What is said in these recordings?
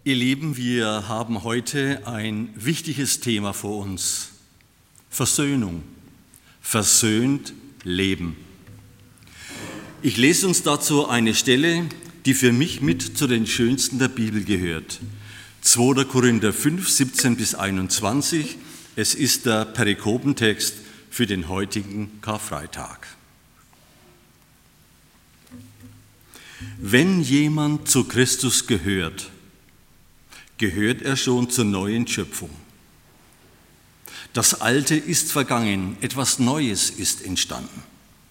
Ihr Lieben, wir haben heute ein wichtiges Thema vor uns. Versöhnung. Versöhnt leben. Ich lese uns dazu eine Stelle, die für mich mit zu den schönsten der Bibel gehört. 2. Korinther 5, 17 bis 21. Es ist der Perikopentext für den heutigen Karfreitag. Wenn jemand zu Christus gehört, gehört er schon zur neuen Schöpfung. Das Alte ist vergangen, etwas Neues ist entstanden.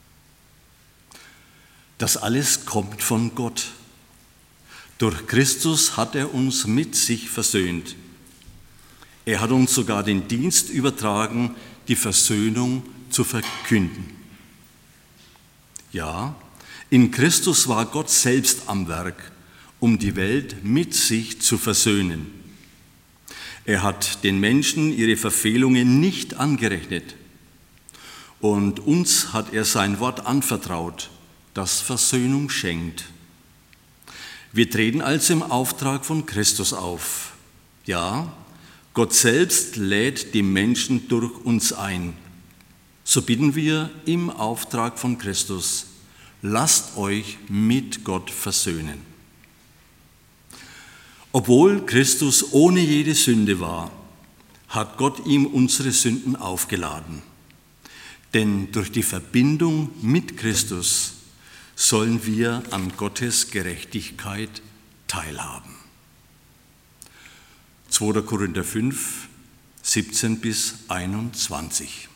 Das alles kommt von Gott. Durch Christus hat er uns mit sich versöhnt. Er hat uns sogar den Dienst übertragen, die Versöhnung zu verkünden. Ja, in Christus war Gott selbst am Werk, um die Welt mit sich zu versöhnen. Er hat den Menschen ihre Verfehlungen nicht angerechnet und uns hat er sein Wort anvertraut, das Versöhnung schenkt. Wir treten also im Auftrag von Christus auf. Ja, Gott selbst lädt die Menschen durch uns ein. So bitten wir im Auftrag von Christus, lasst euch mit Gott versöhnen. Obwohl Christus ohne jede Sünde war, hat Gott ihm unsere Sünden aufgeladen. Denn durch die Verbindung mit Christus sollen wir an Gottes Gerechtigkeit teilhaben. 2. Korinther 5, 17 bis 21.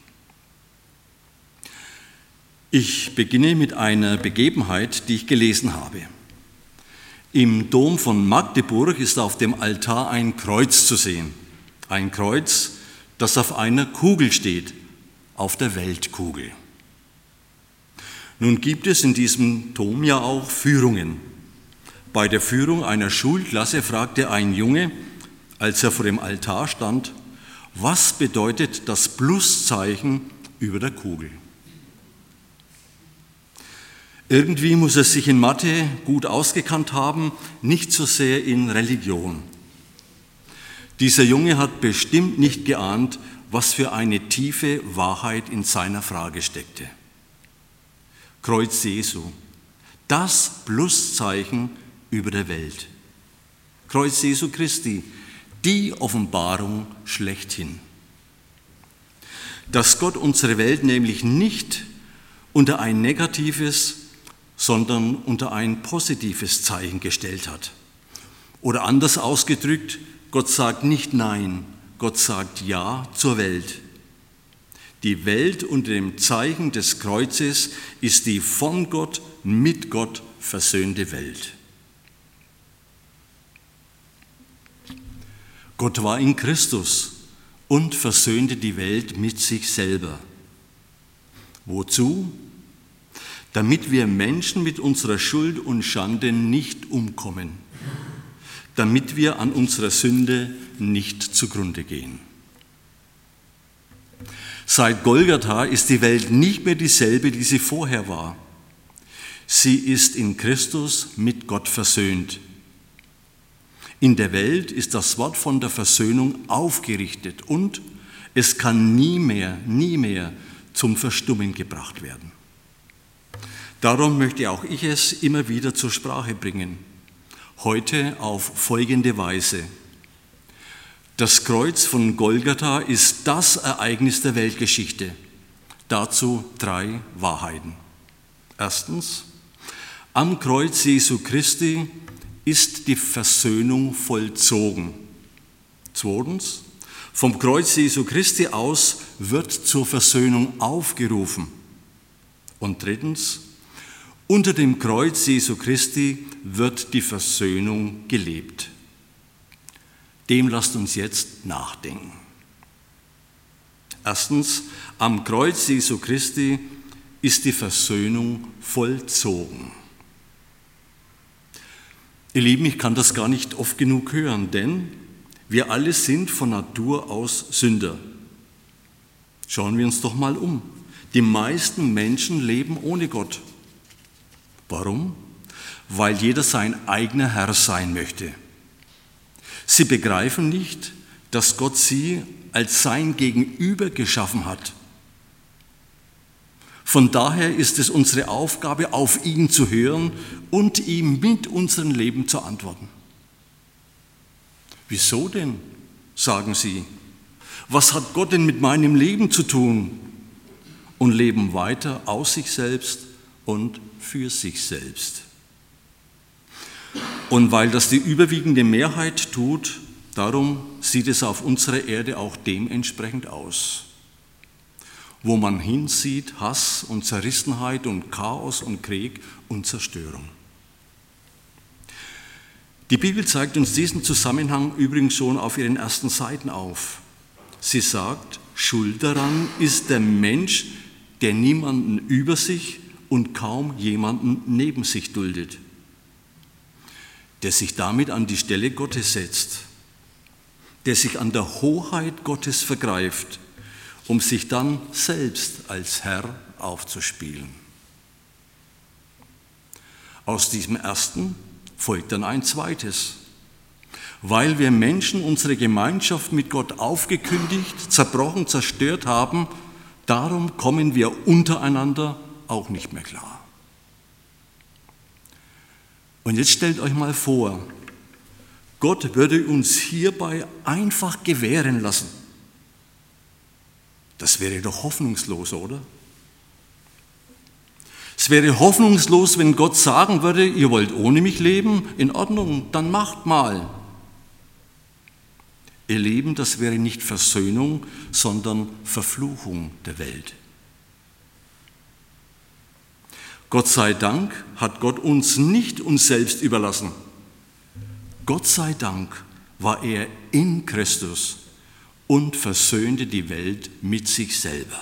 Ich beginne mit einer Begebenheit, die ich gelesen habe. Im Dom von Magdeburg ist auf dem Altar ein Kreuz zu sehen. Ein Kreuz, das auf einer Kugel steht, auf der Weltkugel. Nun gibt es in diesem Dom ja auch Führungen. Bei der Führung einer Schulklasse fragte ein Junge, als er vor dem Altar stand, was bedeutet das Pluszeichen über der Kugel? Irgendwie muss er sich in Mathe gut ausgekannt haben, nicht so sehr in Religion. Dieser Junge hat bestimmt nicht geahnt, was für eine tiefe Wahrheit in seiner Frage steckte. Kreuz Jesu, das Pluszeichen über der Welt. Kreuz Jesu Christi, die Offenbarung schlechthin. Dass Gott unsere Welt nämlich nicht unter ein negatives, sondern unter ein positives Zeichen gestellt hat. Oder anders ausgedrückt, Gott sagt nicht Nein, Gott sagt Ja zur Welt. Die Welt unter dem Zeichen des Kreuzes ist die von Gott, mit Gott versöhnte Welt. Gott war in Christus und versöhnte die Welt mit sich selber. Wozu? Damit wir Menschen mit unserer Schuld und Schande nicht umkommen, damit wir an unserer Sünde nicht zugrunde gehen. Seit Golgatha ist die Welt nicht mehr dieselbe, die sie vorher war. Sie ist in Christus mit Gott versöhnt. In der Welt ist das Wort von der Versöhnung aufgerichtet und es kann nie mehr zum Verstummen gebracht werden. Darum möchte auch ich es immer wieder zur Sprache bringen. Heute auf folgende Weise. Das Kreuz von Golgatha ist das Ereignis der Weltgeschichte. Dazu 3 Wahrheiten. Erstens, am Kreuz Jesu Christi ist die Versöhnung vollzogen. Zweitens, vom Kreuz Jesu Christi aus wird zur Versöhnung aufgerufen. Und drittens, unter dem Kreuz Jesu Christi wird die Versöhnung gelebt. Dem lasst uns jetzt nachdenken. Erstens, am Kreuz Jesu Christi ist die Versöhnung vollzogen. Ihr Lieben, ich kann das gar nicht oft genug hören, denn wir alle sind von Natur aus Sünder. Schauen wir uns doch mal um. Die meisten Menschen leben ohne Gott. Warum? Weil jeder sein eigener Herr sein möchte. Sie begreifen nicht, dass Gott sie als sein Gegenüber geschaffen hat. Von daher ist es unsere Aufgabe, auf ihn zu hören und ihm mit unserem Leben zu antworten. Wieso denn, sagen sie. Was hat Gott denn mit meinem Leben zu tun? Und leben weiter aus sich selbst und für sich selbst. Und weil das die überwiegende Mehrheit tut, darum sieht es auf unserer Erde auch dementsprechend aus. Wo man hinsieht, Hass und Zerrissenheit und Chaos und Krieg und Zerstörung. Die Bibel zeigt uns diesen Zusammenhang übrigens schon auf ihren ersten Seiten auf. Sie sagt, schuld daran ist der Mensch, der niemanden über sich und kaum jemanden neben sich duldet, der sich damit an die Stelle Gottes setzt, der sich an der Hoheit Gottes vergreift, um sich dann selbst als Herr aufzuspielen. Aus diesem ersten folgt dann ein zweites. Weil wir Menschen unsere Gemeinschaft mit Gott aufgekündigt, zerbrochen, zerstört haben, darum kommen wir untereinander auch nicht mehr klar. Und jetzt stellt euch mal vor, Gott würde uns hierbei einfach gewähren lassen. Das wäre doch hoffnungslos, oder? Es wäre hoffnungslos, wenn Gott sagen würde, ihr wollt ohne mich leben, in Ordnung, dann macht mal. Ihr Leben, das wäre nicht Versöhnung, sondern Verfluchung der Welt. Gott sei Dank hat Gott uns nicht uns selbst überlassen. Gott sei Dank war er in Christus und versöhnte die Welt mit sich selber.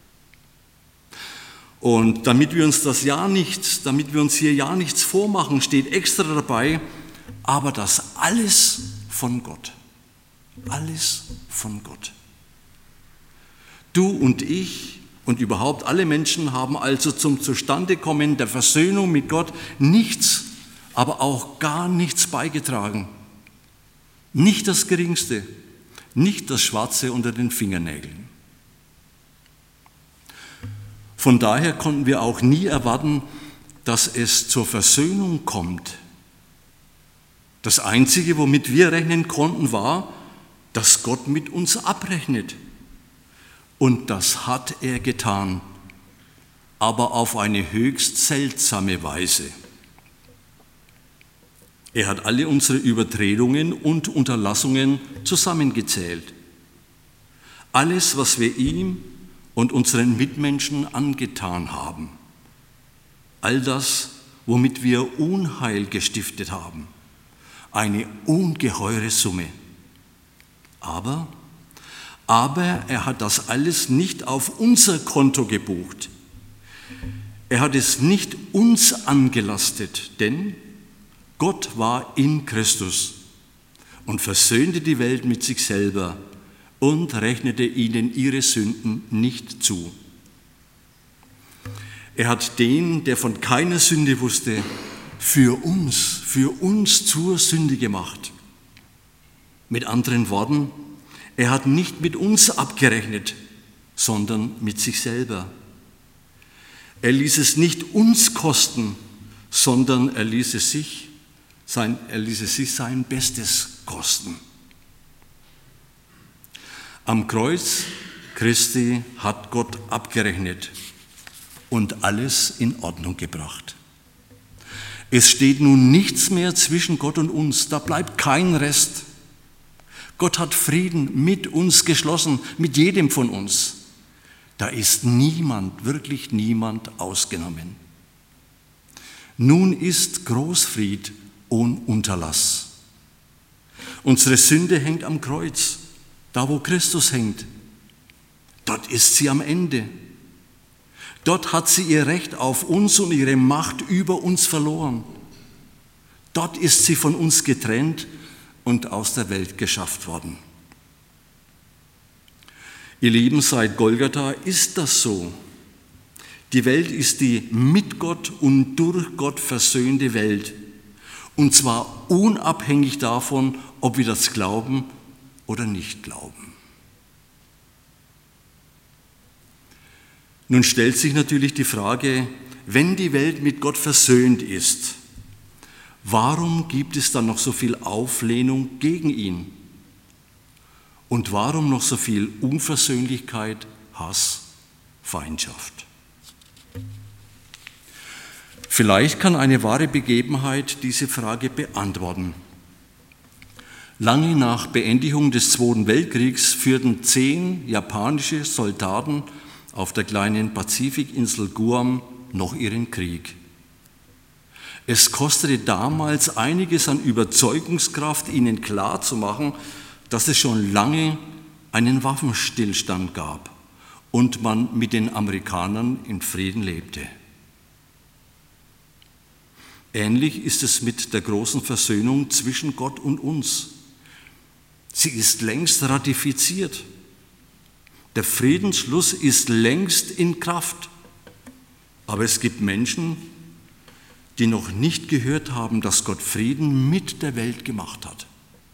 Und damit wir uns hier ja nichts vormachen, steht extra dabei, aber das alles von Gott. Alles von Gott. Du und ich und überhaupt alle Menschen haben also zum Zustandekommen der Versöhnung mit Gott nichts, aber auch gar nichts beigetragen. Nicht das Geringste, nicht das Schwarze unter den Fingernägeln. Von daher konnten wir auch nie erwarten, dass es zur Versöhnung kommt. Das Einzige, womit wir rechnen konnten, war, dass Gott mit uns abrechnet. Und das hat er getan, aber auf eine höchst seltsame Weise. Er hat alle unsere Übertretungen und Unterlassungen zusammengezählt. Alles, was wir ihm und unseren Mitmenschen angetan haben. All das, womit wir Unheil gestiftet haben. Eine ungeheure Summe. Aber er hat das alles nicht auf unser Konto gebucht. Er hat es nicht uns angelastet, denn Gott war in Christus und versöhnte die Welt mit sich selber und rechnete ihnen ihre Sünden nicht zu. Er hat den, der von keiner Sünde wusste, für uns zur Sünde gemacht. Mit anderen Worten, er hat nicht mit uns abgerechnet, sondern mit sich selber. Er ließ es nicht uns kosten, sondern er ließ es sich sein Bestes kosten. Am Kreuz Christi hat Gott abgerechnet und alles in Ordnung gebracht. Es steht nun nichts mehr zwischen Gott und uns, da bleibt kein Rest. Gott hat Frieden mit uns geschlossen, mit jedem von uns. Da ist niemand, wirklich niemand ausgenommen. Nun ist Großfried ohne Unterlass. Unsere Sünde hängt am Kreuz, da wo Christus hängt. Dort ist sie am Ende. Dort hat sie ihr Recht auf uns und ihre Macht über uns verloren. Dort ist sie von uns getrennt und aus der Welt geschafft worden. Ihr Lieben, seit Golgatha ist das so. Die Welt ist die mit Gott und durch Gott versöhnte Welt. Und zwar unabhängig davon, ob wir das glauben oder nicht glauben. Nun stellt sich natürlich die Frage, wenn die Welt mit Gott versöhnt ist, warum gibt es dann noch so viel Auflehnung gegen ihn? Und warum noch so viel Unversöhnlichkeit, Hass, Feindschaft? Vielleicht kann eine wahre Begebenheit diese Frage beantworten. Lange nach Beendigung des Zweiten Weltkriegs führten 10 japanische Soldaten auf der kleinen Pazifikinsel Guam noch ihren Krieg. Es kostete damals einiges an Überzeugungskraft, ihnen klarzumachen, dass es schon lange einen Waffenstillstand gab und man mit den Amerikanern in Frieden lebte. Ähnlich ist es mit der großen Versöhnung zwischen Gott und uns. Sie ist längst ratifiziert. Der Friedensschluss ist längst in Kraft. Aber es gibt Menschen, die noch nicht gehört haben, dass Gott Frieden mit der Welt gemacht hat.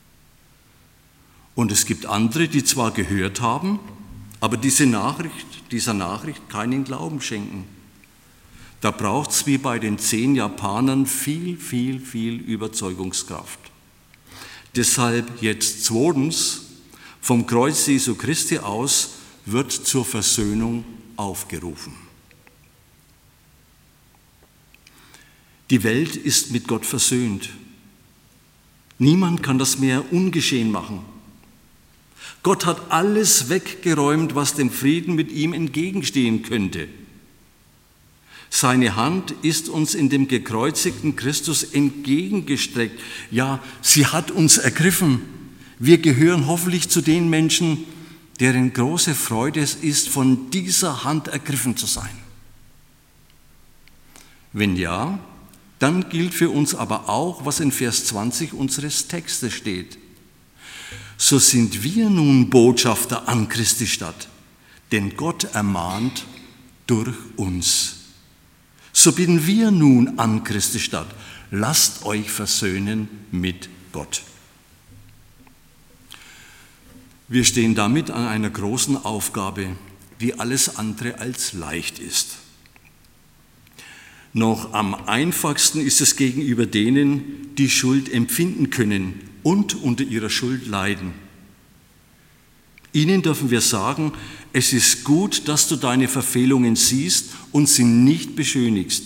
Und es gibt andere, die zwar gehört haben, aber dieser Nachricht keinen Glauben schenken. Da braucht es wie bei den 10 Japanern viel Überzeugungskraft. Deshalb jetzt zweitens, vom Kreuz Jesu Christi aus wird zur Versöhnung aufgerufen. Die Welt ist mit Gott versöhnt. Niemand kann das mehr ungeschehen machen. Gott hat alles weggeräumt, was dem Frieden mit ihm entgegenstehen könnte. Seine Hand ist uns in dem gekreuzigten Christus entgegengestreckt. Ja, sie hat uns ergriffen. Wir gehören hoffentlich zu den Menschen, deren große Freude es ist, von dieser Hand ergriffen zu sein. Wenn ja, dann gilt für uns aber auch, was in Vers 20 unseres Textes steht. So sind wir nun Botschafter an Christi Stadt, denn Gott ermahnt durch uns. So bitten wir nun an Christi Stadt, lasst euch versöhnen mit Gott. Wir stehen damit an einer großen Aufgabe, die alles andere als leicht ist. Noch am einfachsten ist es gegenüber denen, die Schuld empfinden können und unter ihrer Schuld leiden. Ihnen dürfen wir sagen, es ist gut, dass du deine Verfehlungen siehst und sie nicht beschönigst.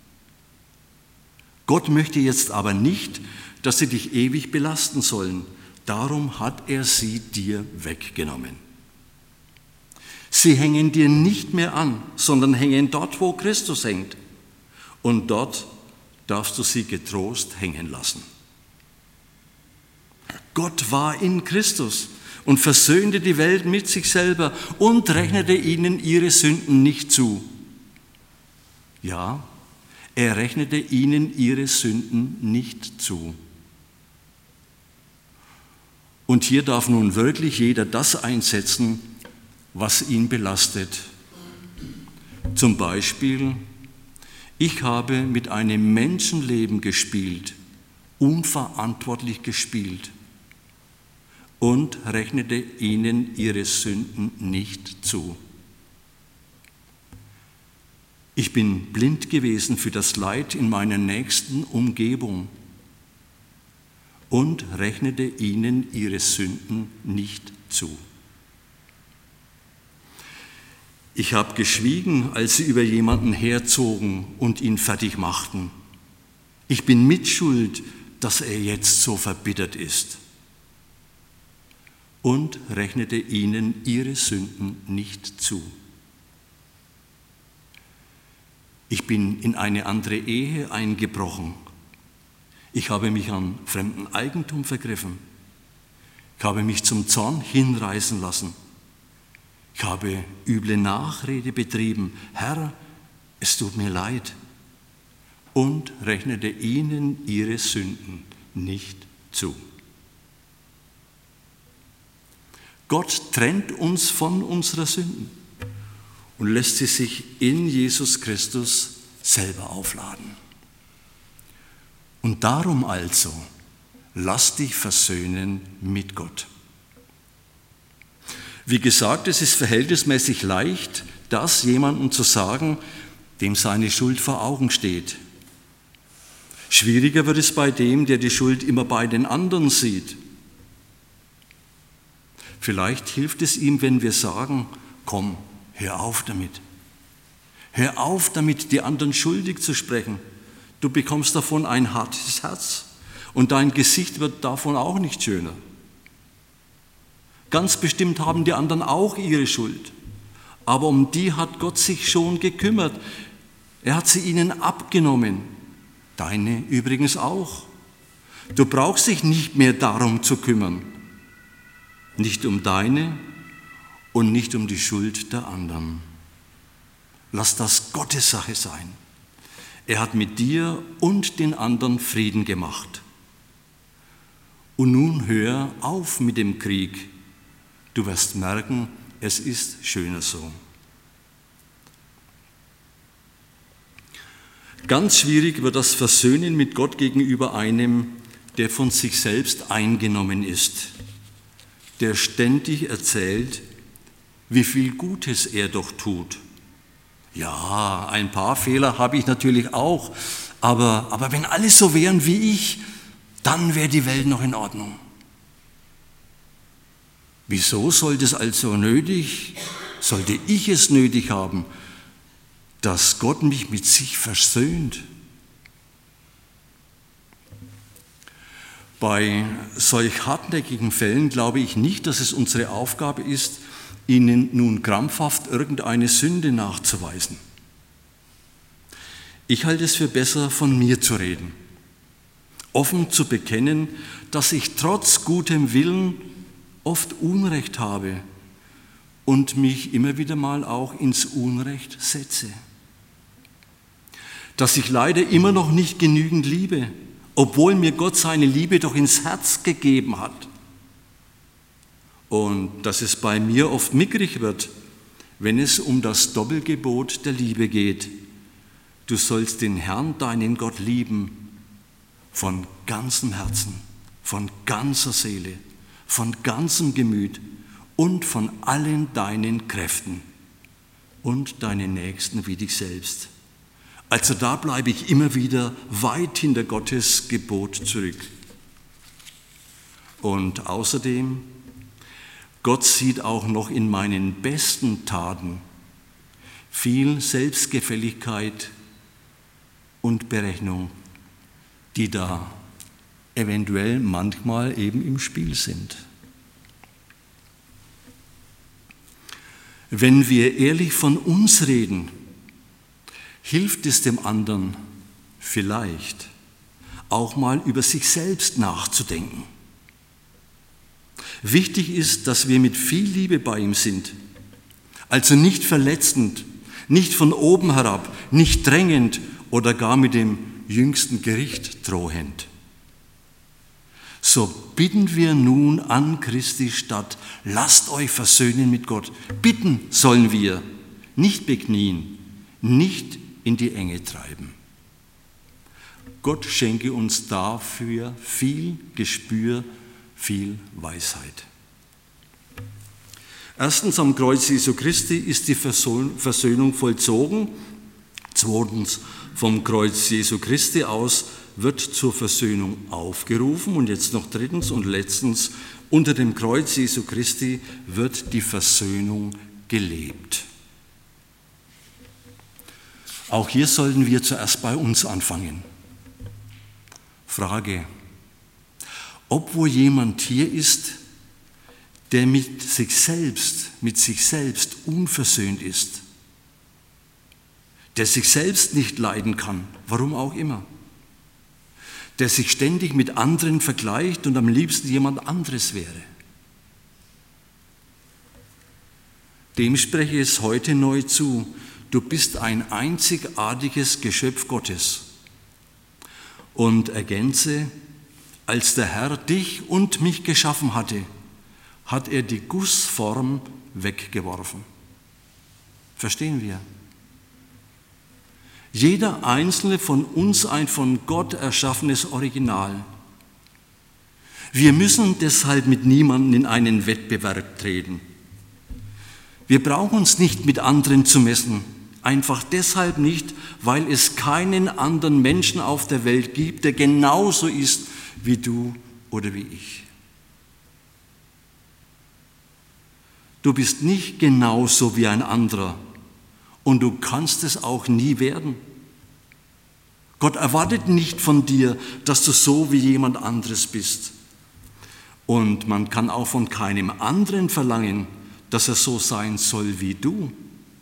Gott möchte jetzt aber nicht, dass sie dich ewig belasten sollen. Darum hat er sie dir weggenommen. Sie hängen dir nicht mehr an, sondern hängen dort, wo Christus hängt. Und dort darfst du sie getrost hängen lassen. Gott war in Christus und versöhnte die Welt mit sich selber und rechnete ihnen ihre Sünden nicht zu. Ja, er rechnete ihnen ihre Sünden nicht zu. Und hier darf nun wirklich jeder das einsetzen, was ihn belastet. Zum Beispiel, ich habe mit einem Menschenleben gespielt, unverantwortlich gespielt und rechnete ihnen ihre Sünden nicht zu. Ich bin blind gewesen für das Leid in meiner nächsten Umgebung und rechnete ihnen ihre Sünden nicht zu. Ich habe geschwiegen, als sie über jemanden herzogen und ihn fertig machten. Ich bin mitschuld, dass er jetzt so verbittert ist. Und rechnete ihnen ihre Sünden nicht zu. Ich bin in eine andere Ehe eingebrochen. Ich habe mich an fremdem Eigentum vergriffen. Ich habe mich zum Zorn hinreißen lassen. Ich habe üble Nachrede betrieben. Herr, es tut mir leid. Und rechnete ihnen ihre Sünden nicht zu. Gott trennt uns von unserer Sünden und lässt sie sich in Jesus Christus selber aufladen. Und darum also, lass dich versöhnen mit Gott. Wie gesagt, es ist verhältnismäßig leicht, das jemandem zu sagen, dem seine Schuld vor Augen steht. Schwieriger wird es bei dem, der die Schuld immer bei den anderen sieht. Vielleicht hilft es ihm, wenn wir sagen, komm, hör auf damit. Hör auf damit, die anderen schuldig zu sprechen. Du bekommst davon ein hartes Herz und dein Gesicht wird davon auch nicht schöner. Ganz bestimmt haben die anderen auch ihre Schuld, aber um die hat Gott sich schon gekümmert. Er hat sie ihnen abgenommen, deine übrigens auch. Du brauchst dich nicht mehr darum zu kümmern, nicht um deine und nicht um die Schuld der anderen. Lass das Gottes Sache sein. Er hat mit dir und den anderen Frieden gemacht. Und nun hör auf mit dem Krieg. Du wirst merken, es ist schöner so. Ganz schwierig wird das Versöhnen mit Gott gegenüber einem, der von sich selbst eingenommen ist, der ständig erzählt, wie viel Gutes er doch tut. Ja, ein paar Fehler habe ich natürlich auch, aber wenn alle so wären wie ich, dann wäre die Welt noch in Ordnung. Wieso sollte ich es nötig haben, dass Gott mich mit sich versöhnt? Bei solch hartnäckigen Fällen glaube ich nicht, dass es unsere Aufgabe ist, ihnen nun krampfhaft irgendeine Sünde nachzuweisen. Ich halte es für besser, von mir zu reden, offen zu bekennen, dass ich trotz gutem Willen oft Unrecht habe und mich immer wieder mal auch ins Unrecht setze. Dass ich leider immer noch nicht genügend liebe, obwohl mir Gott seine Liebe doch ins Herz gegeben hat. Und dass es bei mir oft mickrig wird, wenn es um das Doppelgebot der Liebe geht. Du sollst den Herrn, deinen Gott, lieben von ganzem Herzen, von ganzer Seele, von ganzem Gemüt und von allen deinen Kräften und deinen Nächsten wie dich selbst. Also da bleibe ich immer wieder weit hinter Gottes Gebot zurück. Und außerdem, Gott sieht auch noch in meinen besten Taten viel Selbstgefälligkeit und Berechnung, die da eventuell manchmal eben im Spiel sind. Wenn wir ehrlich von uns reden, hilft es dem anderen vielleicht auch mal über sich selbst nachzudenken. Wichtig ist, dass wir mit viel Liebe bei ihm sind, also nicht verletzend, nicht von oben herab, nicht drängend oder gar mit dem jüngsten Gericht drohend. So bitten wir nun an Christi statt, lasst euch versöhnen mit Gott. Bitten sollen wir, nicht beknien, nicht in die Enge treiben. Gott schenke uns dafür viel Gespür, viel Weisheit. Erstens, am Kreuz Jesu Christi ist die Versöhnung vollzogen. Zweitens, vom Kreuz Jesu Christi aus wird zur Versöhnung aufgerufen. Und jetzt noch drittens und letztens, unter dem Kreuz Jesu Christi wird die Versöhnung gelebt. Auch hier sollten wir zuerst bei uns anfangen. Frage: Ob wohl jemand hier ist, der mit sich selbst unversöhnt ist, der sich selbst nicht leiden kann, warum auch immer, der sich ständig mit anderen vergleicht und am liebsten jemand anderes wäre. Dem spreche ich es heute neu zu: Du bist ein einzigartiges Geschöpf Gottes. Und ergänze: Als der Herr dich und mich geschaffen hatte, hat er die Gussform weggeworfen. Verstehen wir? Jeder einzelne von uns ein von Gott erschaffenes Original. Wir müssen deshalb mit niemandem in einen Wettbewerb treten. Wir brauchen uns nicht mit anderen zu messen, einfach deshalb nicht, weil es keinen anderen Menschen auf der Welt gibt, der genauso ist wie du oder wie ich. Du bist nicht genauso wie ein anderer und du kannst es auch nie werden. Gott erwartet nicht von dir, dass du so wie jemand anderes bist. Und man kann auch von keinem anderen verlangen, dass er so sein soll wie du.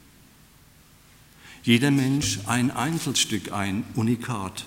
Jeder Mensch ein Einzelstück, ein Unikat.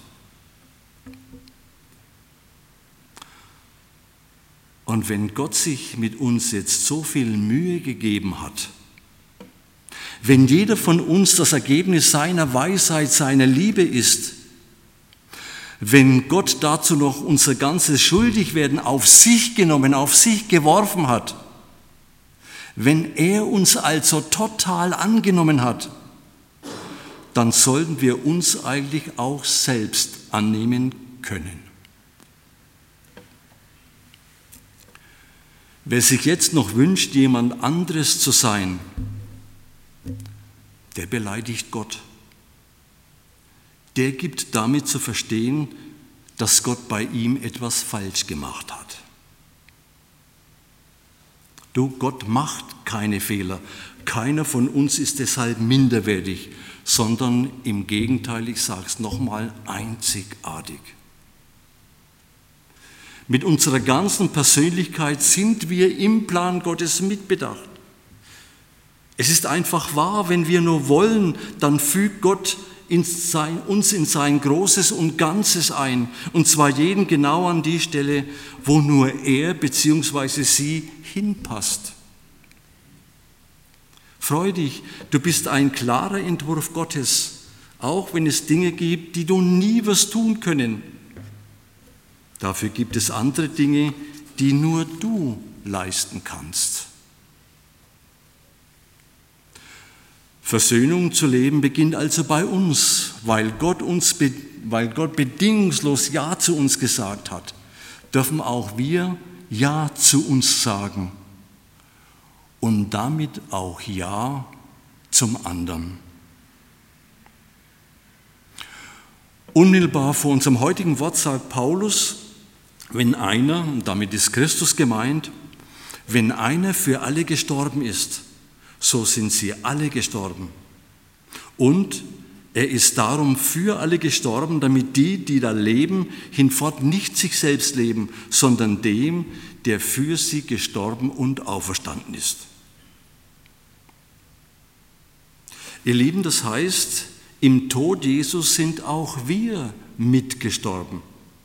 Und wenn Gott sich mit uns jetzt so viel Mühe gegeben hat, wenn jeder von uns das Ergebnis seiner Weisheit, seiner Liebe ist, wenn Gott dazu noch unser ganzes Schuldigwerden auf sich genommen, auf sich geworfen hat, wenn er uns also total angenommen hat, dann sollten wir uns eigentlich auch selbst annehmen können. Wer sich jetzt noch wünscht, jemand anderes zu sein, der beleidigt Gott. Der gibt damit zu verstehen, dass Gott bei ihm etwas falsch gemacht hat. Du, Gott macht keine Fehler. Keiner von uns ist deshalb minderwertig, sondern im Gegenteil, ich sage es nochmal, einzigartig. Mit unserer ganzen Persönlichkeit sind wir im Plan Gottes mitbedacht. Es ist einfach wahr, wenn wir nur wollen, dann fügt Gott uns in sein Großes und Ganzes ein, und zwar jeden genau an die Stelle, wo nur er bzw. sie hinpasst. Freu dich, du bist ein klarer Entwurf Gottes, auch wenn es Dinge gibt, die du nie wirst tun können. Dafür gibt es andere Dinge, die nur du leisten kannst. Versöhnung zu leben beginnt also bei uns, weil Gott bedingungslos Ja zu uns gesagt hat, dürfen auch wir Ja zu uns sagen und damit auch Ja zum anderen. Unmittelbar vor unserem heutigen Wort sagt Paulus, wenn einer, und damit ist Christus gemeint, wenn einer für alle gestorben ist, so sind sie alle gestorben. Und er ist darum für alle gestorben, damit die da leben, hinfort nicht sich selbst leben, sondern dem, der für sie gestorben und auferstanden ist. Ihr Lieben, das heißt, im Tod Jesus sind auch wir mitgestorben.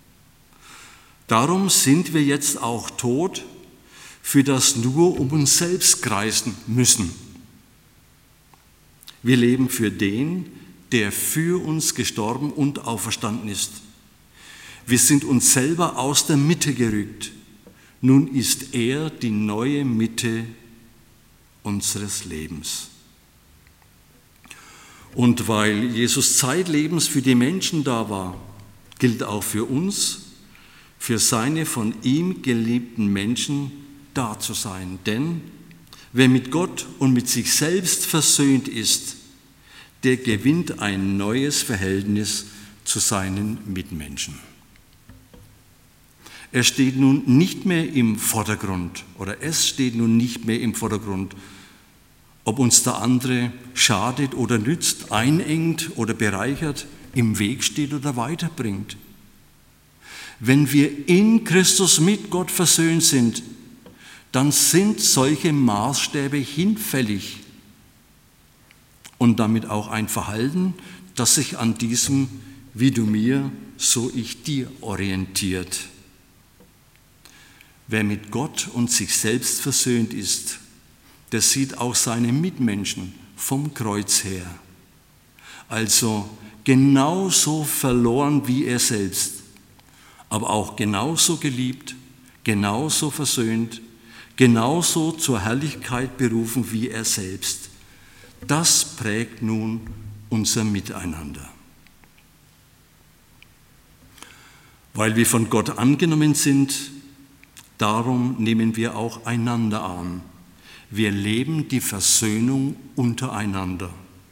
Darum sind wir jetzt auch tot, für das nur um uns selbst kreisen müssen. Wir leben für den, der für uns gestorben und auferstanden ist. Wir sind uns selber aus der Mitte gerückt. Nun ist er die neue Mitte unseres Lebens. Und weil Jesus zeitlebens für die Menschen da war, gilt auch für uns, für seine von ihm geliebten Menschen da zu sein. Denn wer mit Gott und mit sich selbst versöhnt ist, der gewinnt ein neues Verhältnis zu seinen Mitmenschen. Er steht nun nicht mehr im Vordergrund, oder es steht nun nicht mehr im Vordergrund, ob uns der andere schadet oder nützt, einengt oder bereichert, im Weg steht oder weiterbringt. Wenn wir in Christus mit Gott versöhnt sind, dann sind solche Maßstäbe hinfällig und damit auch ein Verhalten, das sich an diesem wie du mir, so ich dir orientiert. Wer mit Gott und sich selbst versöhnt ist, der sieht auch seine Mitmenschen vom Kreuz her. Also genauso verloren wie er selbst, aber auch genauso geliebt, genauso versöhnt, genauso zur Herrlichkeit berufen wie er selbst. Das prägt nun unser Miteinander. Weil wir von Gott angenommen sind, darum nehmen wir auch einander an. Wir leben die Versöhnung untereinander.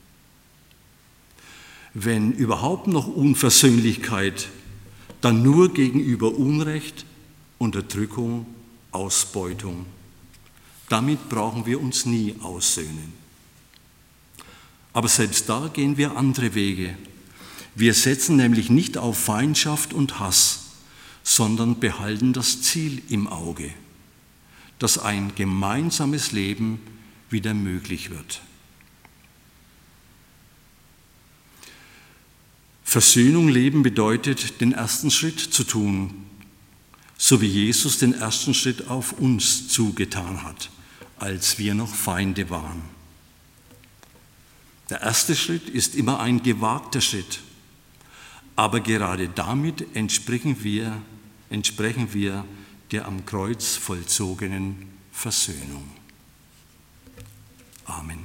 Wenn überhaupt noch Unversöhnlichkeit, dann nur gegenüber Unrecht, Unterdrückung, Ausbeutung. Damit brauchen wir uns nie aussöhnen. Aber selbst da gehen wir andere Wege. Wir setzen nämlich nicht auf Feindschaft und Hass, sondern behalten das Ziel im Auge, dass ein gemeinsames Leben wieder möglich wird. Versöhnung leben bedeutet, den ersten Schritt zu tun, so wie Jesus den ersten Schritt auf uns zugetan hat, als wir noch Feinde waren. Der erste Schritt ist immer ein gewagter Schritt, aber gerade damit entsprechen wir der am Kreuz vollzogenen Versöhnung. Amen.